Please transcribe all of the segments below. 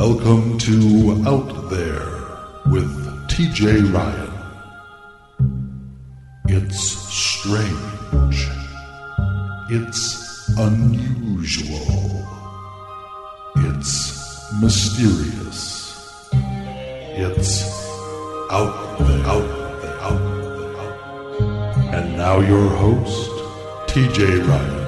Welcome to Out There with TJ Ryan. It's strange. It's unusual. It's mysterious. It's out there, out there, out there, out there. And now your host, TJ Ryan.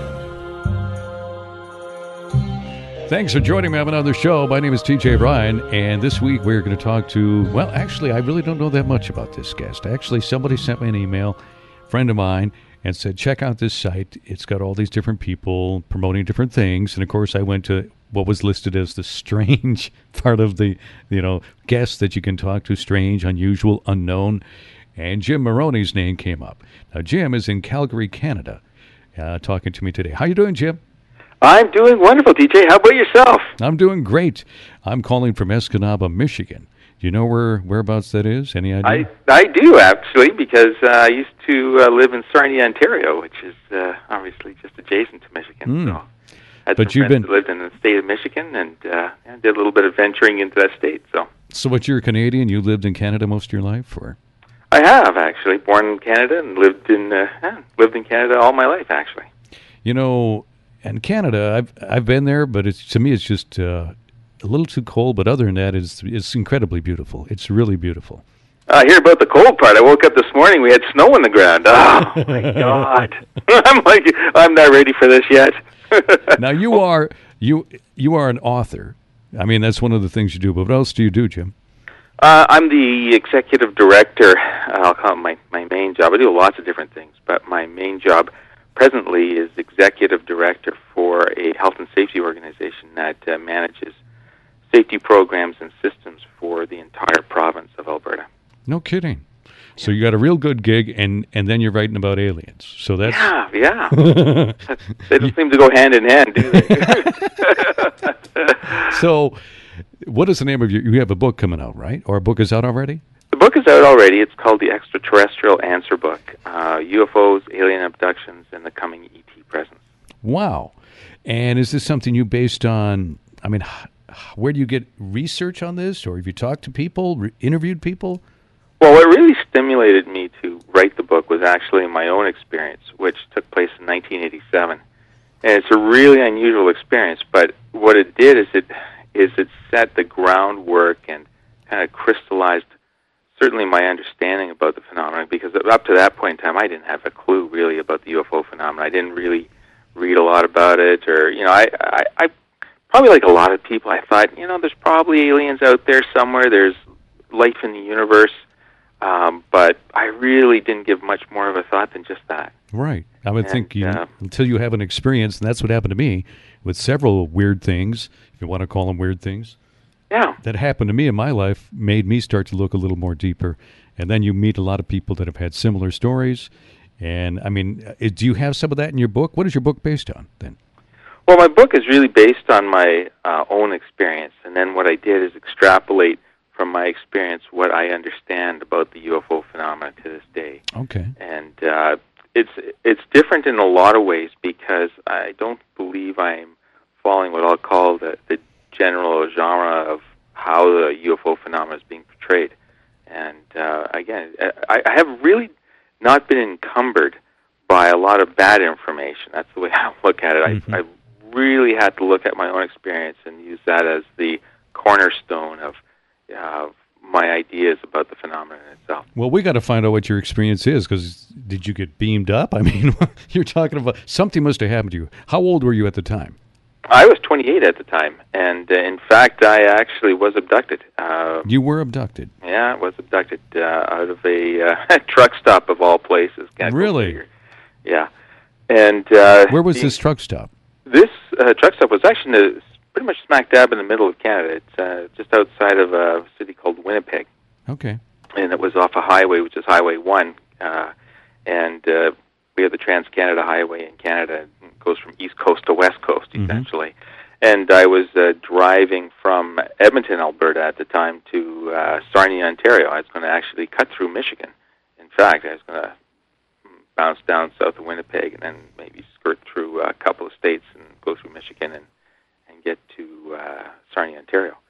Thanks for joining me on another show. My name is TJ Ryan, and this week we're going to talk to, well, actually, I really don't know that much about this guest. Actually, somebody sent me an email, a friend of mine, and said, check out this site. It's got all these different people promoting different things. And, of course, I went to what was listed as the strange part of the, guests that you can talk to, strange, unusual, unknown. And Jim Moroney's name came up. Now, Jim is in Calgary, Canada, talking to me today. How you doing, Jim? I'm doing wonderful, DJ. How about yourself? I'm doing great. I'm calling from Escanaba, Michigan. Do you know whereabouts that is? Any idea? I do, actually, because I used to live in Sarnia, Ontario, which is obviously just adjacent to Michigan. So I had some friends that lived in the state of Michigan and did a little bit of venturing into that state. So what, you're Canadian? You lived in Canada most of your life? Or? I have, actually. Born in Canada and lived in Canada all my life, actually. And Canada, I've been there, but to me it's just a little too cold. But other than that, it's incredibly beautiful. It's really beautiful. I hear about the cold part. I woke up this morning. We had snow on the ground. Oh my God! I'm not ready for this yet. Now you are an author. I mean, that's one of the things you do. But what else do you do, Jim? I'm the executive director. I'll call it my main job. I do lots of different things, but my main job presently is executive director for a health and safety organization that manages safety programs and systems for the entire province of Alberta. No kidding. So you got a real good gig, and then you're writing about aliens. So that's yeah. They don't seem to go hand in hand, do they? So, what is the name of you have a book coming out, right? Or a book is out already? The book is out already. It's called The Extraterrestrial Answer Book, UFOs, Alien Abductions, and the Coming ET Presence. Wow. And is this something you based on, where do you get research on this? Or have you talked to people, interviewed people? Well, what really stimulated me to write the book was actually my own experience, which took place in 1987. And it's a really unusual experience, but what it did is it set the groundwork and kind of crystallized certainly my understanding about the phenomenon, because up to that point in time, I didn't have a clue really about the UFO phenomenon. I didn't really read a lot about it, or, I probably like a lot of people, I thought, there's probably aliens out there somewhere, there's life in the universe, but I really didn't give much more of a thought than just that. Right. I would think until you have an experience, and that's what happened to me with several weird things, if you want to call them weird things. Yeah. That happened to me in my life, made me start to look a little more deeper. And then you meet a lot of people that have had similar stories. And, do you have some of that in your book? What is your book based on, then? Well, my book is really based on my own experience. And then what I did is extrapolate from my experience what I understand about the UFO phenomenon to this day. Okay. And it's different in a lot of ways, because I don't believe I'm following what I'll call the general genre of how the UFO phenomenon is being portrayed. And again, I have really not been encumbered by a lot of bad information. That's the way I look at it. Mm-hmm. I really had to look at my own experience and use that as the cornerstone of my ideas about the phenomenon itself. Well, we got to find out what your experience is, because did you get beamed up? You're talking about something must have happened to you. How old were you at the time? I was 28 at the time, and in fact, I actually was abducted. You were abducted? Yeah, I was abducted out of a truck stop of all places. Really? Yeah. And where was this truck stop? This truck stop was actually pretty much smack dab in the middle of Canada. It's just outside of a city called Winnipeg. Okay. And it was off a highway, which is Highway 1, and we have the Trans-Canada Highway in Canada. It goes from East Coast to West Coast, essentially. And I was driving from Edmonton, Alberta at the time to Sarnia, Ontario. I was going to actually cut through Michigan. In fact, I was going to bounce down south of Winnipeg and then maybe skirt through a couple of states and go through Michigan and get to Sarnia, Ontario.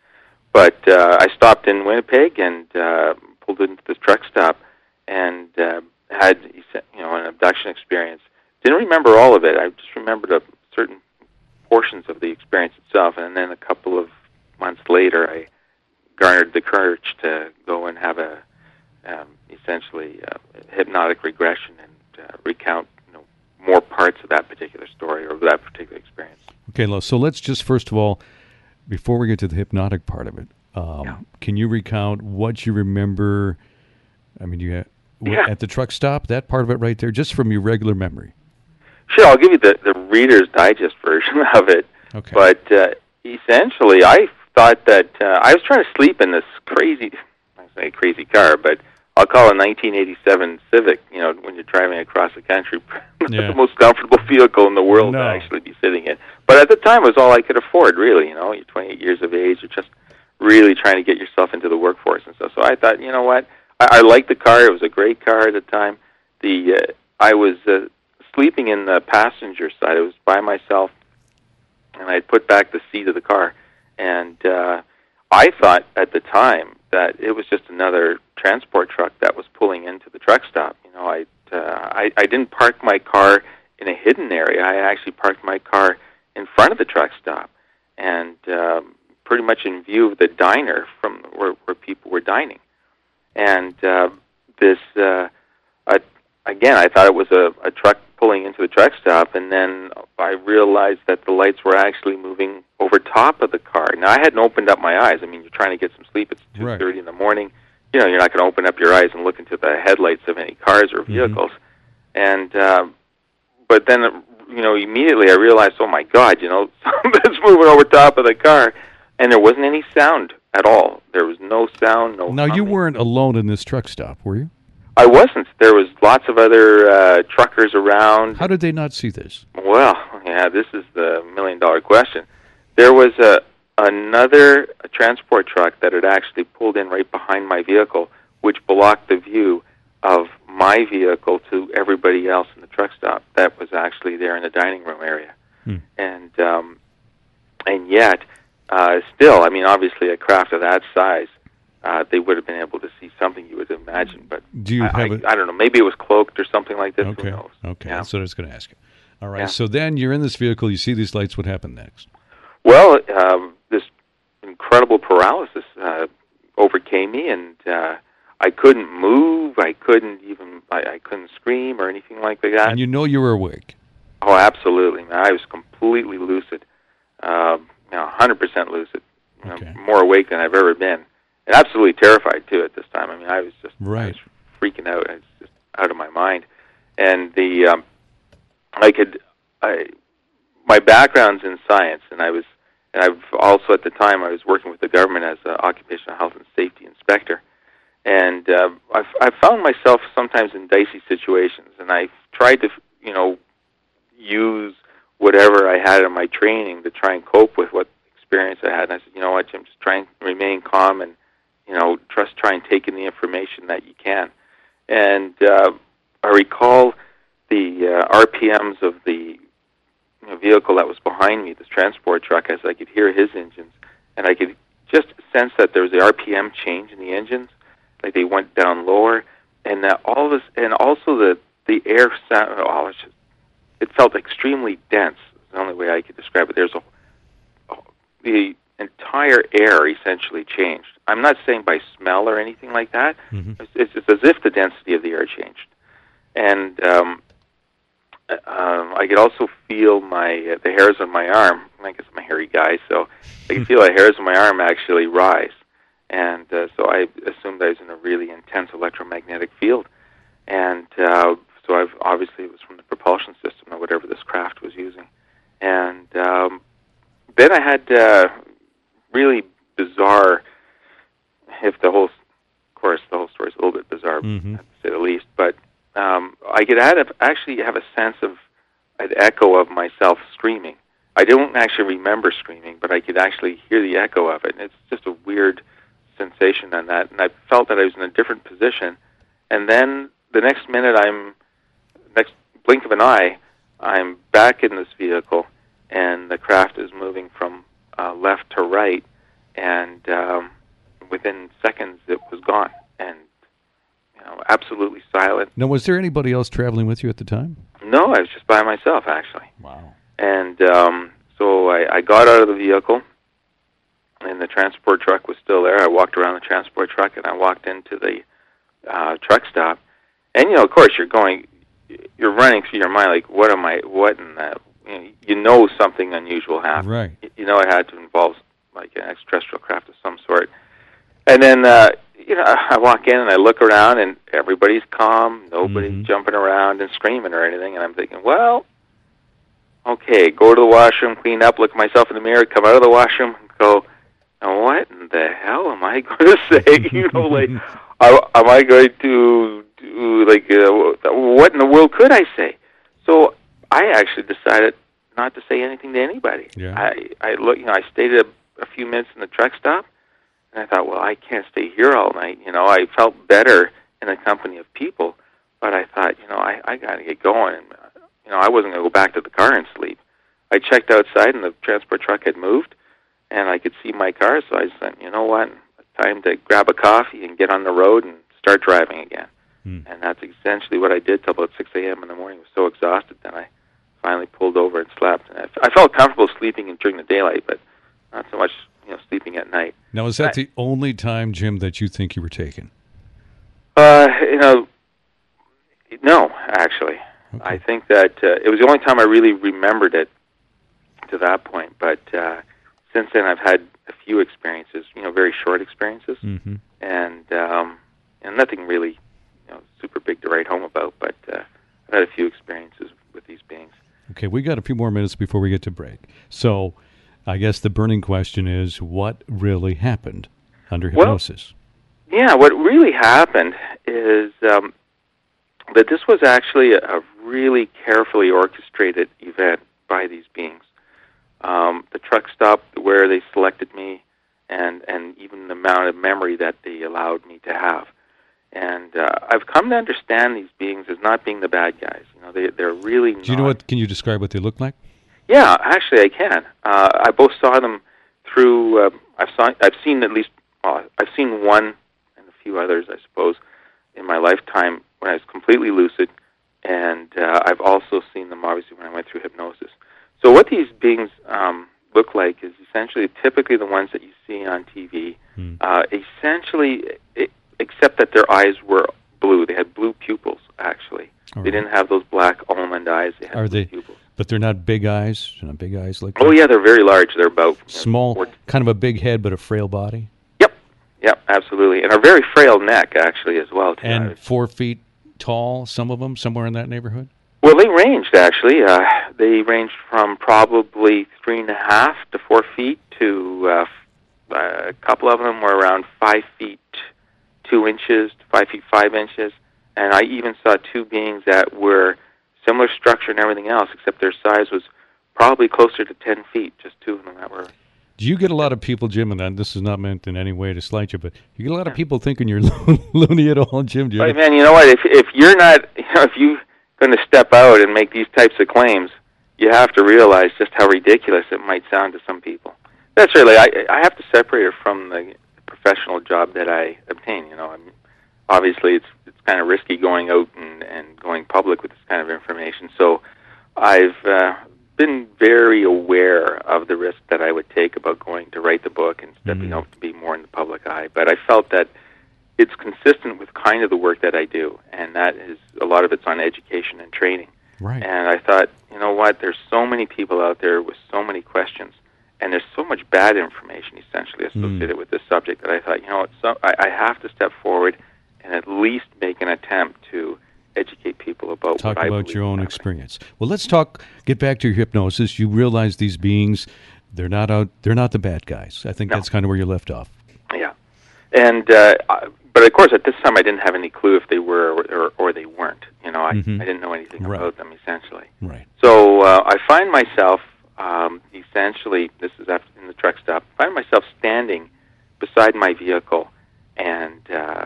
But I stopped in Winnipeg and pulled into this truck stop and had an abduction experience. Didn't remember all of it. I just remembered certain portions of the experience itself. And then a couple of months later, I garnered the courage to go and have essentially hypnotic regression and recount more parts of that particular story or that particular experience. Okay, so let's just first of all, before we get to the hypnotic part of it, can you recount what you remember? I mean, at the truck stop, that part of it right there, just from your regular memory. Sure, I'll give you the Reader's Digest version of it. Okay. But essentially, I thought that I was trying to sleep in this crazy car, but I'll call it a 1987 Civic, when you're driving across the country. The most comfortable vehicle in the world to actually be sitting in. But at the time, it was all I could afford, really. You're 28 years of age. You're just really trying to get yourself into the workforce and stuff. So I thought, you know what? I liked the car. It was a great car at the time. I was sleeping in the passenger side. I was by myself, and I had put back the seat of the car. And I thought at the time that it was just another transport truck that was pulling into the truck stop. I didn't park my car in a hidden area. I actually parked my car in front of the truck stop, and pretty much in view of the diner from where people were dining. And again, I thought it was a truck pulling into the truck stop, and then I realized that the lights were actually moving over top of the car. Now, I hadn't opened up my eyes. I mean, you're trying to get some sleep. It's 2:30 in the morning. You're not going to open up your eyes and look into the headlights of any cars or vehicles. And but then, immediately I realized, oh my God, something's moving over top of the car, and there wasn't any sound at all. There was no sound, no. Now, you weren't alone in this truck stop, were you? I wasn't. There was lots of other truckers around. How did they not see this? Well, this is the million-dollar question. There was another transport truck that had actually pulled in right behind my vehicle, which blocked the view of my vehicle to everybody else in the truck stop that was actually there in the dining room area. And yet, still, I mean, obviously a craft of that size, they would have been able to see something, you would imagine. But I don't know, maybe it was cloaked or something like this. Okay. Who knows? Okay, that's what I was going to ask you. All right, so then you're in this vehicle, you see these lights, what happened next? Well, this incredible paralysis overcame me, and I couldn't move. I couldn't scream or anything like that. And you were awake? Oh, absolutely, man. I was completely lucid, 100% lucid, more awake than I've ever been, and absolutely terrified too at this time. I mean, I was just I was freaking out. I was just out of my mind, and my background's in science, and I've also at the time I was working with the government as an occupational health and safety inspector, and I found myself sometimes in dicey situations, and I tried to use whatever I had in my training to try and cope with what experience I had. And I said, you know what, Jim, just try and remain calm and try and take in the information that you can. And I recall the RPMs of the vehicle that was behind me, this transport truck, as I could hear his engines, and I could just sense that there was the RPM change in the engines, like they went down lower, and that all of this, and also the air sound. It felt extremely dense. Is the only way I could describe it. The entire air essentially changed. I'm not saying by smell or anything like that. Mm-hmm. It's as if the density of the air changed, and I could also feel the hairs on my arm. I guess I'm a hairy guy, so I could feel the hairs on my arm actually rise. And so I assumed I was in a really intense electromagnetic field. And so obviously it was from the propulsion system or whatever this craft was using. And then I had really bizarre, the whole story is a little bit bizarre, to say the least, but I could actually have a sense of an echo of myself screaming. I don't actually remember screaming, but I could actually hear the echo of it. And it's just a weird sensation on that. And I felt that I was in a different position. And then the next blink of an eye, I'm back in this vehicle, and the craft is moving from left to right. and within seconds it was gone, and absolutely silent. Now, was there anybody else traveling with you at the time? No, I was just by myself, actually. Wow. And so I got out of the vehicle, and the transport truck was still there. I walked around the transport truck, and I walked into the truck stop. And, of course, you're running through your mind, like, what in the, you know something unusual happened. Right. It had to involve, like, an extraterrestrial craft of some sort. And then, I walk in and I look around, and everybody's calm. Nobody's jumping around and screaming or anything. And I'm thinking, well, okay, go to the washroom, clean up, look at myself in the mirror, come out of the washroom, and go, now what in the hell am I going to say? Am I going to do, what in the world could I say? So I actually decided not to say anything to anybody. Yeah. I stayed a few minutes in the truck stop, and I thought, well, I can't stay here all night. I felt better in the company of people, but I thought, I got to get going. And, I wasn't going to go back to the car and sleep. I checked outside, and the transport truck had moved, and I could see my car, so I said, you know what, time to grab a coffee and get on the road and start driving again. And that's essentially what I did till about 6 a.m. in the morning. I was so exhausted that I finally pulled over and slept. And I felt comfortable sleeping during the daylight, but not so much sleeping at night. Now, is that the only time, Jim, that you think you were taken? No, actually. Okay. I think that it was the only time I really remembered it to that point. But since then, I've had a few experiences, very short experiences, and nothing really, super big to write home about. But I've had a few experiences with these beings. Okay, we got a few more minutes before we get to break. So, I guess the burning question is, what really happened under hypnosis? Well, what really happened is that this was actually a really carefully orchestrated event by these beings. The truck stop where they selected me, and even the amount of memory that they allowed me to have. And I've come to understand these beings as not being the bad guys. They're really not. Do you know what? Can you describe what they look like? Yeah, actually, I can. I both saw them through. I've seen at least. I've seen one and a few others, I suppose, in my lifetime when I was completely lucid, and I've also seen them obviously when I went through hypnosis. So what these beings look like is essentially typically the ones that you see on TV. Essentially, except that their eyes were blue. They had blue pupils, actually. Right. They didn't have those black almond eyes. They had blue pupils. But they're not big eyes? They're not big eyes like that? Oh, yeah, they're very large. They're about... Small, kind of a big head, but a frail body? Yep, absolutely. And a very frail neck, actually, as well. Too. And 4 feet tall, some of them, somewhere in that neighborhood? Well, they ranged, actually. They ranged from probably 3.5 to 4 feet to a couple of them were around 5 feet 2 inches to 5 feet 5 inches. And I even saw two beings that were similar structure and everything else, except their size was probably closer to 10 feet, just two of them that were... Do you get a lot of people, Jim, and this is not meant in any way to slight you, but you get a lot of people thinking you're loony at all, Jim? Right, man, you know what? If you're not, if you're going to step out and make these types of claims, you have to realize just how ridiculous it might sound to some people. That's really, I have to separate it from the professional job that I obtain. Obviously, it's kind of risky going out and going public with this kind of information. So I've been very aware of the risk that I would take about going to write the book and stepping out to be more in the public eye. But I felt that it's consistent with kind of the work that I do, and that is a lot of it's on education and training. Right. And I thought, you know what, there's so many people out there with so many questions, and there's so much bad information essentially associated with this subject that I thought, I have to step forward and at least make an attempt to educate people about talk about your own experience. Well, let's get back to your hypnosis. You realize these beings, they're not the bad guys. I think that's kind of where you left off. Yeah. And but of course at this time I didn't have any clue if they were or they weren't. I didn't know anything about them essentially. Right. So I find myself essentially, this is after in the truck stop, I find myself standing beside my vehicle and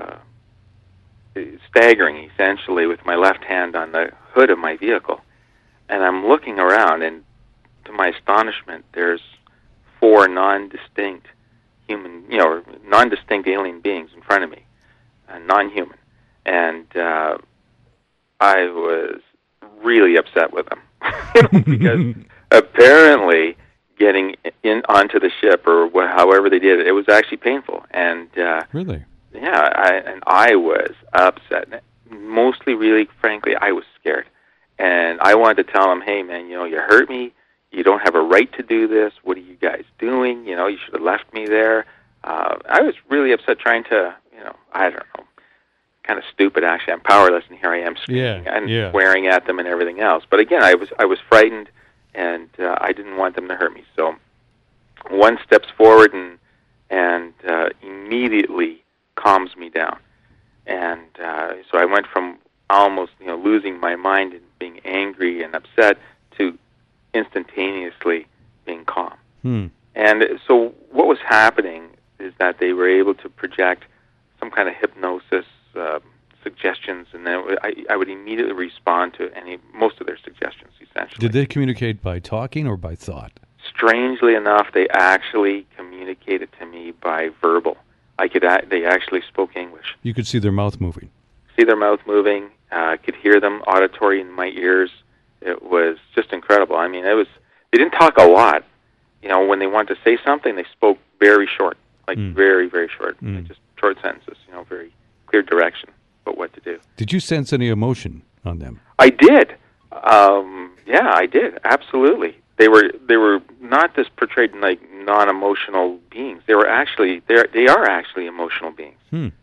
staggering essentially with my left hand on the hood of my vehicle, and I'm looking around, and to my astonishment there's 4 non-distinct human, or non-distinct alien beings in front of me, non-human, and I was really upset with them because apparently getting in onto the ship or however they did it, it was actually painful, and Really? yeah, I was upset. Mostly, really, frankly, I was scared, and I wanted to tell them, "Hey, man, you hurt me. You don't have a right to do this. What are you guys doing? You should have left me there." I was really upset, trying to, I don't know, kind of stupid. Actually, I'm powerless, and here I am screaming and swearing at them and everything else. But again, I was frightened, and I didn't want them to hurt me. So one steps forward and immediately calms me down. And so I went from almost losing my mind and being angry and upset to instantaneously being calm. And so what was happening is that they were able to project some kind of hypnosis suggestions, and then I would immediately respond to most of their suggestions, essentially. Did they communicate by talking or by thought? Strangely enough, they actually communicated to me by verbal. They actually spoke English. You could see their mouth moving. See their mouth moving. I could hear them auditory in my ears. It was just incredible. I mean, they didn't talk a lot. When they wanted to say something, they spoke very short, very, very short. Just short sentences, very clear direction about what to do. Did you sense any emotion on them? I did. Yeah, I did. Absolutely. They were not just portrayed like non-emotional beings. They are actually emotional beings.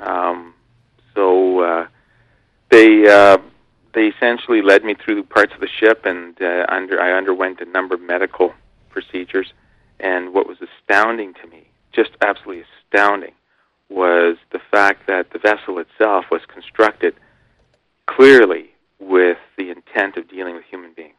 So they essentially led me through parts of the ship, and I underwent a number of medical procedures. And what was astounding to me, just absolutely astounding, was the fact that the vessel itself was constructed clearly with the intent of dealing with human beings.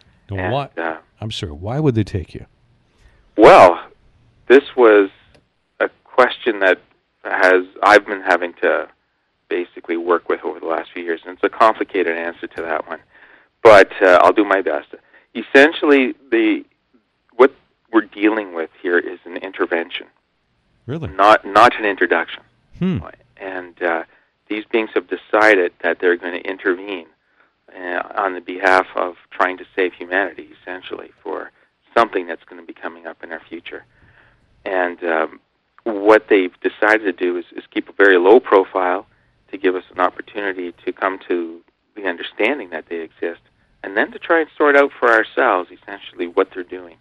I'm sorry, why would they take you? Well, this was a question that I've been having to basically work with over the last few years, and it's a complicated answer to that one. But I'll do my best. Essentially, what we're dealing with here is an intervention. Really? Not an introduction. And these beings have decided that they're going to intervene on the behalf of trying to save humanity, essentially, for something that's going to be coming up in our future. And what they've decided to do is keep a very low profile to give us an opportunity to come to the understanding that they exist, and then to try and sort out for ourselves, essentially, what they're doing.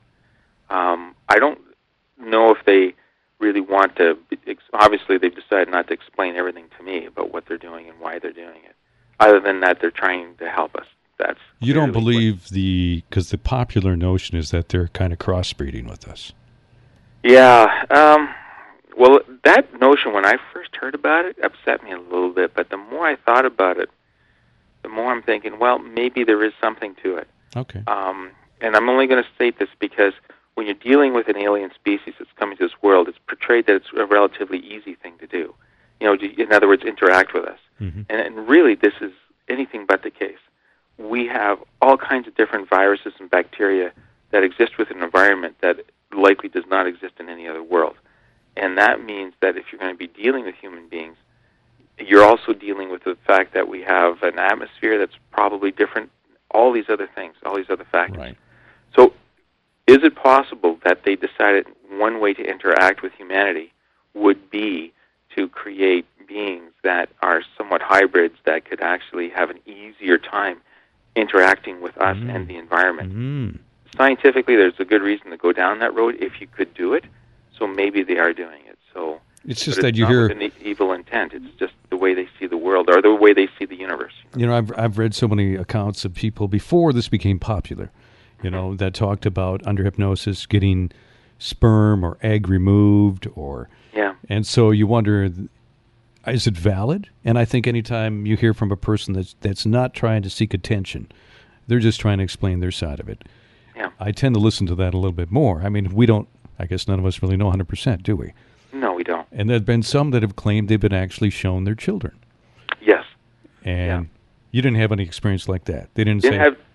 I don't know if they really want to. Obviously, they've decided not to explain everything to me about what they're doing and why they're doing it. Other than that, they're trying to help us. That's you don't believe because the popular notion is that they're kind of crossbreeding with us. Yeah. Well, that notion, when I first heard about it, upset me a little bit. But the more I thought about it, the more I'm thinking, well, maybe there is something to it. Okay. And I'm only going to state this because when you're dealing with an alien species that's coming to this world, it's portrayed that it's a relatively easy thing to do. In other words, interact with us. And really, this is anything but the case. We have all kinds of different viruses and bacteria that exist within an environment that likely does not exist in any other world. And that means that if you're going to be dealing with human beings, you're also dealing with the fact that we have an atmosphere that's probably different, all these other things, all these other factors. Right. So is it possible that they decided one way to interact with humanity would be to create beings that are somewhat hybrids that could actually have an easier time interacting with us and the environment? Scientifically, there's a good reason to go down that road if you could do it. So maybe they are doing it. So it's just that you hear with an evil intent. It's just the way they see the world or the way they see the universe. I've read so many accounts of people before this became popular, that talked about under hypnosis getting sperm or egg removed, and so you wonder, is it valid? And I think anytime you hear from a person that's not trying to seek attention, they're just trying to explain their side of it. Yeah. I tend to listen to that a little bit more. I mean, I guess none of us really know 100%, do we? No, we don't. And there have been some that have claimed they've been actually shown their children. Yes. And you didn't have any experience like that. They didn't say...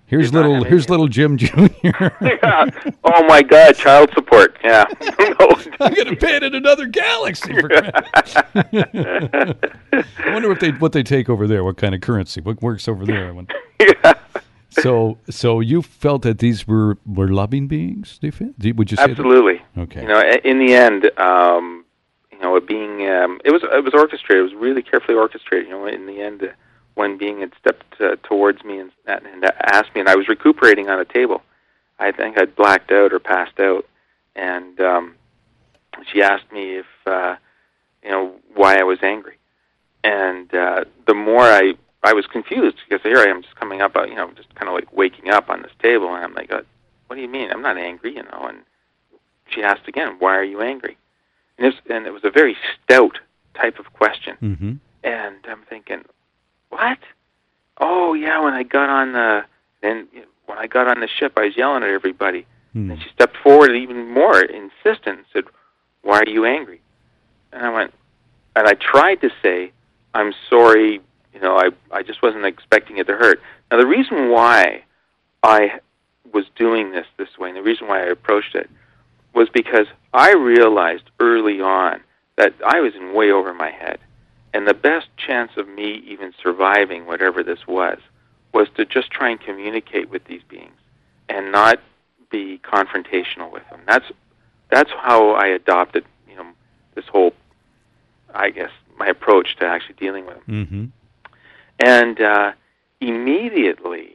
Here's did not have little Jim Jr. Yeah. Oh my God, child support. Yeah. No. I'm going to pay it in another galaxy. For I wonder what they take over there. What kind of currency? What works over there? Yeah. So you felt that these were loving beings? Do you feel? Would you say Absolutely. That? Okay. You know, in the end, you know, being it was orchestrated. It was really carefully orchestrated. You know, in the end, one being had stepped towards me and asked me, and I was recuperating on a table. I think I'd blacked out or passed out, and she asked me if you know, why I was angry, and the more I was confused, because here I am just coming up, you know, just kind of like waking up on this table, and I'm like, what do you mean? I'm not angry, you know. And she asked again, why are you angry? And it was a very stout type of question, mm-hmm. and I'm thinking, what? Oh yeah, when I got on the ship, I was yelling at everybody. Mm. And she stepped forward even more insistent and said, why are you angry? And I went, and I tried to say, I'm sorry, you know, I just wasn't expecting it to hurt. Now the reason why I was doing this way, and the reason why I approached it, was because I realized early on that I was in way over my head. And the best chance of me even surviving whatever this was to just try and communicate with these beings and not be confrontational with them. That's how I adopted, you know, this whole, I guess, my approach to actually dealing with them. Mm-hmm. And immediately,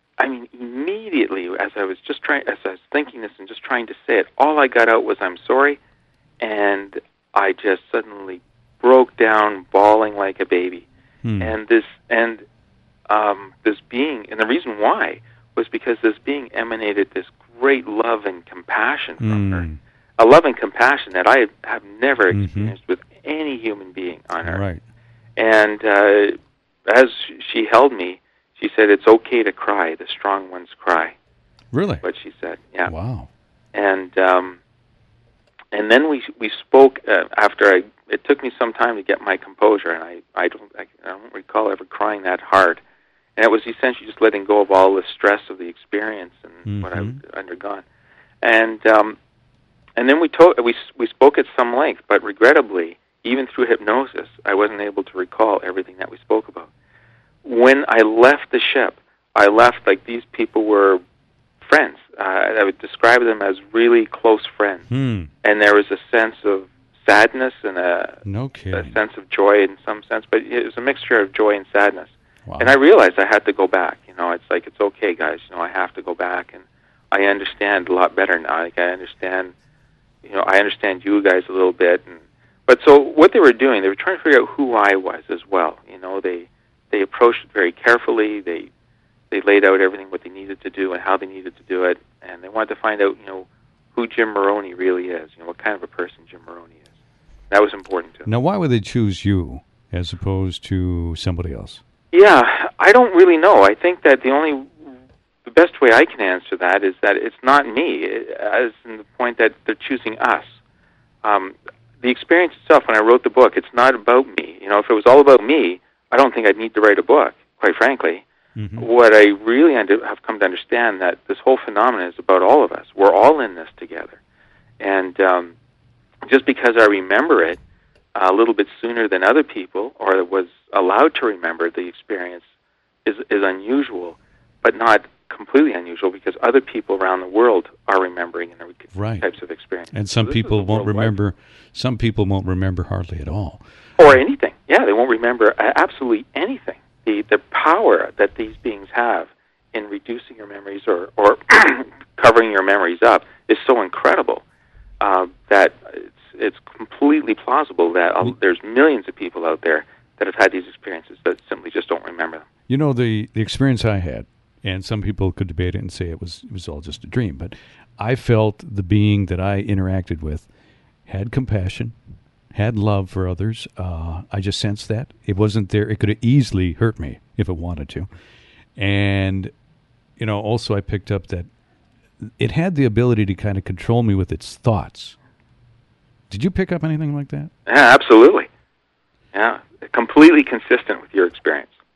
as I was thinking this and just trying to say it, all I got out was, I'm sorry, and I just suddenly broke down bawling like a baby. And this being, and the reason why was because this being emanated this great love and compassion from her, a love and compassion that I have never experienced with any human being on earth. Right. And as she held me, she said, "It's okay to cry. The strong ones cry." Really? What she said. Yeah. Wow. And then we spoke after it took me some time to get my composure, and I don't recall ever crying that hard. And it was essentially just letting go of all the stress of the experience and what I've undergone. And then we spoke at some length, but regrettably, even through hypnosis, I wasn't able to recall everything that we spoke about. When I left the ship, I left like these people were friends. I would describe them as really close friends. And there was a sense of sadness and a sense of joy in some sense, but it was a mixture of joy and sadness. Wow. And I realized I had to go back. You know, it's like, it's okay, guys. You know, I have to go back, and I understand a lot better now. Like, I understand you guys a little bit. But so what they were doing, they were trying to figure out who I was as well. You know, they approached it very carefully. They laid out everything, what they needed to do and how they needed to do it, and they wanted to find out, you know, who Jim Moroney really is. You know, what kind of a person Jim Moroney is. That was important to them. Now, why would they choose you as opposed to somebody else? Yeah, I don't really know. I think that the best way I can answer that is that it's not me, as in the point that they're choosing us. The experience itself, when I wrote the book, it's not about me. You know, if it was all about me, I don't think I'd need to write a book, quite frankly. What I really have come to understand, that this whole phenomenon is about all of us. We're all in this together. And just because I remember it a little bit sooner than other people, or was allowed to remember the experience, is unusual, but not completely unusual, because other people around the world are remembering in types of experiences. And some people won't remember. Some people won't remember hardly at all, or anything. Yeah, they won't remember absolutely anything. The power that these beings have in reducing your memories or covering your memories up is so incredible that it's completely plausible that there's millions of people out there that have had these experiences that simply just don't remember them. You know, the experience I had, and some people could debate it and say it was all just a dream, but I felt the being that I interacted with had compassion, had love for others. I just sensed that. It wasn't there. It could have easily hurt me if it wanted to. And, you know, also I picked up that it had the ability to kind of control me with its thoughts. Did you pick up anything like that? Yeah, absolutely. Yeah, completely consistent with your experience.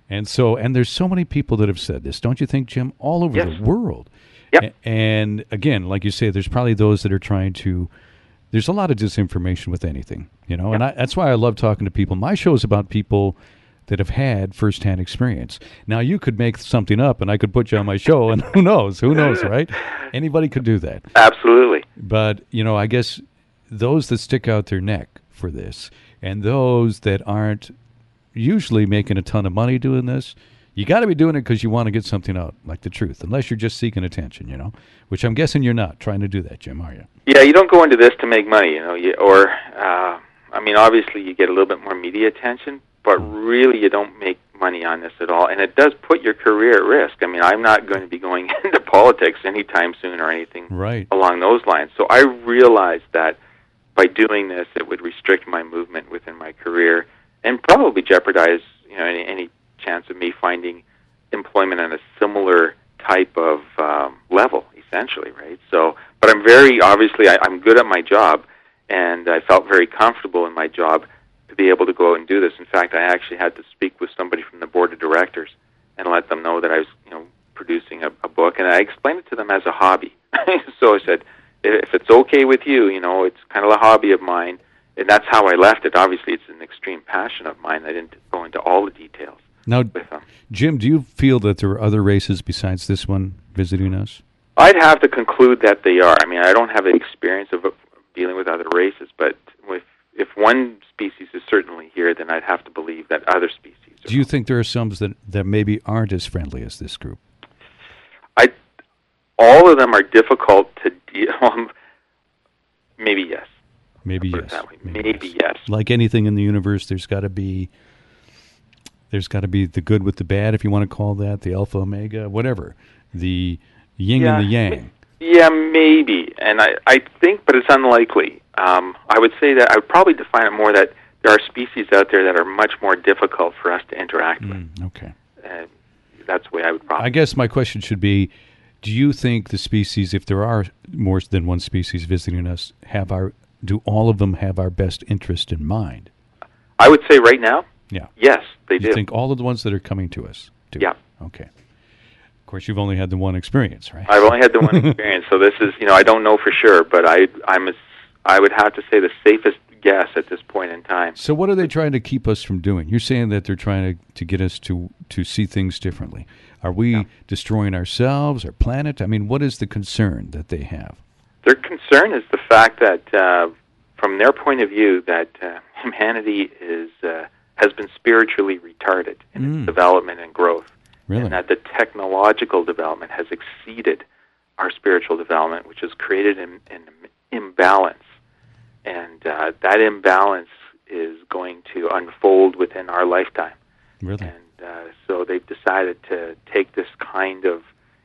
And there's so many people that have said this, don't you think, Jim? All over Yes. the world. Yep. And again, like you say, there's probably those that are trying to. There's a lot of disinformation with anything, and that's why I love talking to people. My show is about people that have had firsthand experience. Now, you could make something up, and I could put you on my show, and who knows, right? Anybody could do that. Absolutely. But, I guess those that stick out their neck for this, and those that aren't usually making a ton of money doing this, you got to be doing it because you want to get something out, like the truth, unless you're just seeking attention, which I'm guessing you're not trying to do that, Jim, are you? Yeah, you don't go into this to make money, obviously you get a little bit more media attention, but really you don't make money on this at all, and it does put your career at risk. I'm not going to be going into politics anytime soon or anything along those lines. So I realized that by doing this, it would restrict my movement within my career and probably jeopardize, any chance of me finding employment on a similar type of level, essentially, right? So, but I'm I'm good at my job, and I felt very comfortable in my job to be able to go out and do this. In fact, I actually had to speak with somebody from the board of directors and let them know that I was, producing a book, and I explained it to them as a hobby. So I said, if it's okay with you, it's kind of a hobby of mine, and that's how I left it. Obviously, it's an extreme passion of mine. I didn't go into all the details. Now, Jim, do you feel that there are other races besides this one visiting us? I'd have to conclude that they are. I don't have experience of dealing with other races, but if one species is certainly here, then I'd have to believe that other species are. Do you think there are some that maybe aren't as friendly as this group? All of them are difficult to deal with. Maybe yes. Maybe yes. Maybe yes. Like anything in the universe, there's got to be the good with the bad, if you want to call that, the alpha, omega, whatever, the yin and the yang. Yeah, maybe. And I think, but it's unlikely. I would say that I would probably define it more that there are species out there that are much more difficult for us to interact with. Okay. That's the way I would probably. I guess my question should be, do you think the species, if there are more than one species visiting us, do all of them have our best interest in mind? I would say right now, yes, they do. You think all of the ones that are coming to us do? Yeah. Okay. Of course, you've only had the one experience, right? I've only had the one experience, so this is, I don't know for sure, but I would have to say the safest guess at this point in time. So what are they trying to keep us from doing? You're saying that they're trying to get us to see things differently. Are we destroying ourselves, our planet? What is the concern that they have? Their concern is the fact that, from their point of view, that humanity has been spiritually retarded in its development and growth. Really? And that the technological development has exceeded our spiritual development, which has created an imbalance. And that imbalance is going to unfold within our lifetime. Really? And so they've decided to take this kind of,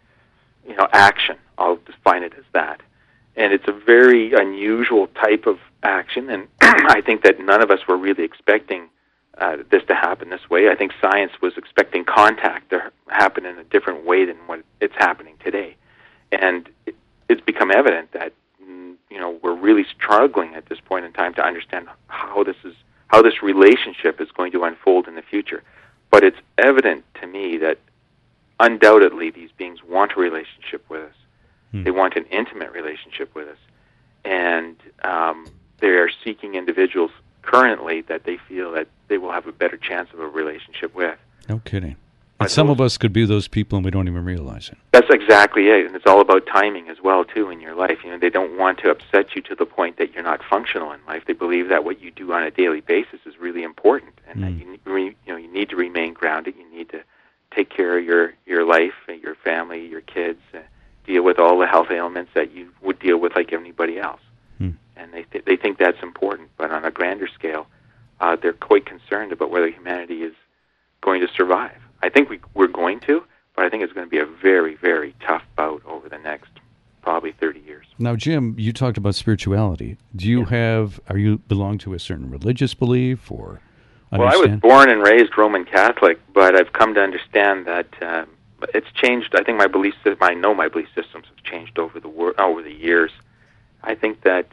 action. I'll define it as that. And it's a very unusual type of action, and I think that none of us were really expecting this to happen this way. I think science was expecting contact to happen in a different way than what it's happening today. And it's become evident that we're really struggling at this point in time to understand how this relationship is going to unfold in the future. But it's evident to me that undoubtedly these beings want a relationship with us. They want an intimate relationship with us. And they are seeking individuals currently that they feel that they will have a better chance of a relationship with. No kidding. And some of us could be those people and we don't even realize it. That's exactly it. And it's all about timing as well, too, in your life. They don't want to upset you to the point that you're not functional in life. They believe that what you do on a daily basis is really important, and that you need to remain grounded. You need to take care of your life, your family, your kids, deal with all the health ailments that you would deal with like anybody else. And they think that's important. But on a grander scale, they're quite concerned about whether humanity is going to survive. I think we're going to, but I think it's going to be a very, very tough bout over the next probably 30 years. Now, Jim, you talked about spirituality. Do you are you belong to a certain religious belief or understand? Well, I was born and raised Roman Catholic, but I've come to understand that it's changed. I think my belief systems have changed over the years. I think that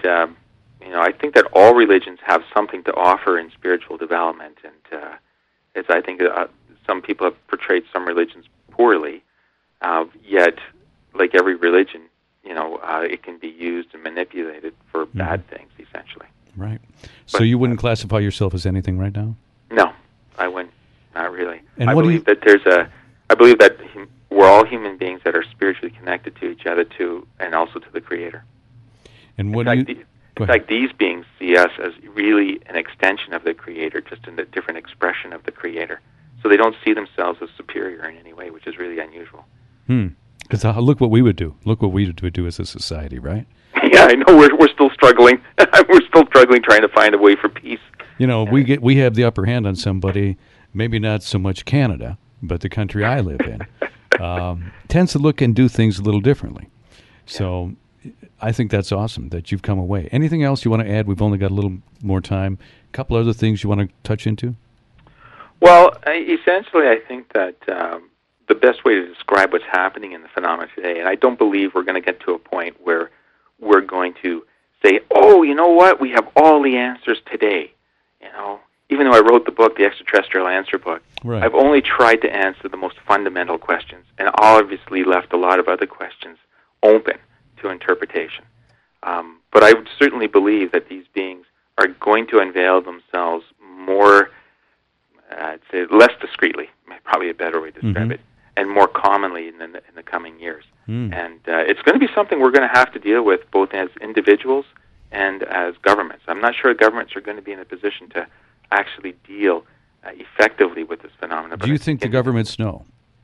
I think that all religions have something to offer in spiritual development, and I think some people have portrayed some religions poorly, yet, like every religion, it can be used and manipulated for bad things, essentially. Right. So you wouldn't classify yourself as anything right now? No, I wouldn't. Not really. And I believe that we're all human beings that are spiritually connected to each other, and also to the Creator. And what in fact, these beings see us as really an extension of the Creator, just in a different expression of the Creator. So they don't see themselves as superior in any way, which is really unusual. Because look what we would do. Look what we would do as a society, right? Yeah, I know. We're still struggling. We're still struggling trying to find a way for peace. We have the upper hand on somebody. Maybe not so much Canada, but the country I live in tends to look and do things a little differently. So I think that's awesome that you've come away. Anything else you want to add? We've only got a little more time. A couple other things you want to touch into? Well, essentially, I think that the best way to describe what's happening in the phenomena today, and I don't believe we're going to get to a point where we're going to say, oh, you know what, we have all the answers today. Even though I wrote the book, the Extraterrestrial Answer book, right. I've only tried to answer the most fundamental questions, and obviously left a lot of other questions open to interpretation. But I would certainly believe that these beings are going to unveil themselves more, I'd say less discreetly, probably a better way to describe it, and more commonly in the coming years. And it's going to be something we're going to have to deal with both as individuals and as governments. I'm not sure governments are going to be in a position to actually deal effectively with this phenomenon. Do you think the governments know?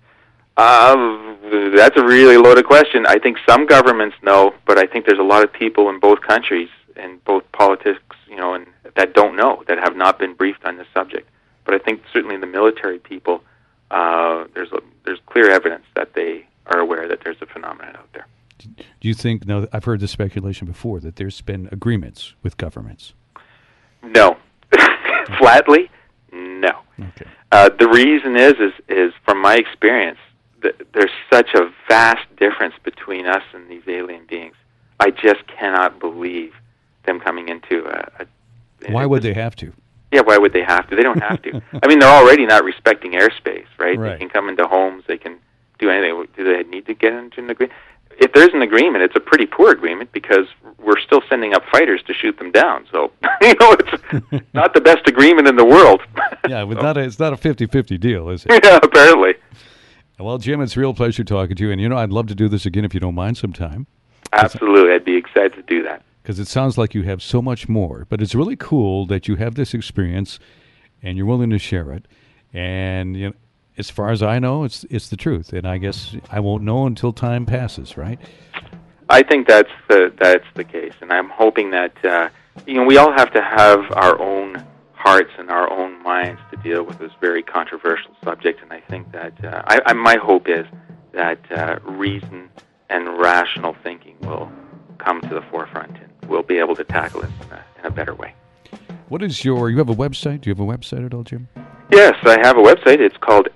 That's a really loaded question. I think some governments know, but I think there's a lot of people in both countries, in both politics, and that don't know, that have not been briefed on this subject. But I think certainly the military people, there's clear evidence that they are aware that there's a phenomenon out there. Do you think, now I've heard the speculation before, that there's been agreements with governments? No. Flatly, no. Okay. The reason is from my experience, there's such a vast difference between us and these alien beings. I just cannot believe them coming into Why would they have to? Yeah, why would they have to? They don't have to. I mean, they're already not respecting airspace, right? Right. They can come into homes. They can do anything. Do they need to get into an agreement? If there's an agreement, it's a pretty poor agreement because we're still sending up fighters to shoot them down. So, it's not the best agreement in the world. Yeah, but it's not a 50-50 deal, is it? Yeah, apparently. Well, Jim, it's a real pleasure talking to you. And, I'd love to do this again if you don't mind sometime. Absolutely. I'd be excited to do that. Because it sounds like you have so much more. But it's really cool that you have this experience and you're willing to share it. And, as far as I know, it's the truth. And I guess I won't know until time passes, right? I think that's the case. And I'm hoping that, we all have to have our own hearts and our own minds to deal with this very controversial subject. And I think that my hope is that reason and rational thinking will come to the forefront and we'll be able to tackle it in a better way. What is you have a website? Do you have a website at all, Jim? Yes, I have a website. It's called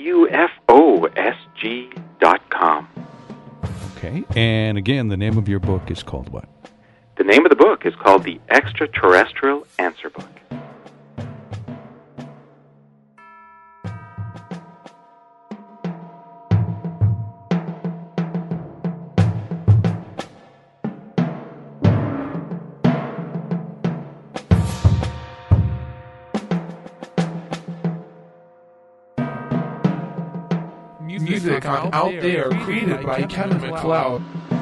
AUFOSG.com. Okay. And again, the name of your book is called what? The name of the book is called The Extraterrestrial Answer Book. Music on Out There created by Kevin MacLeod.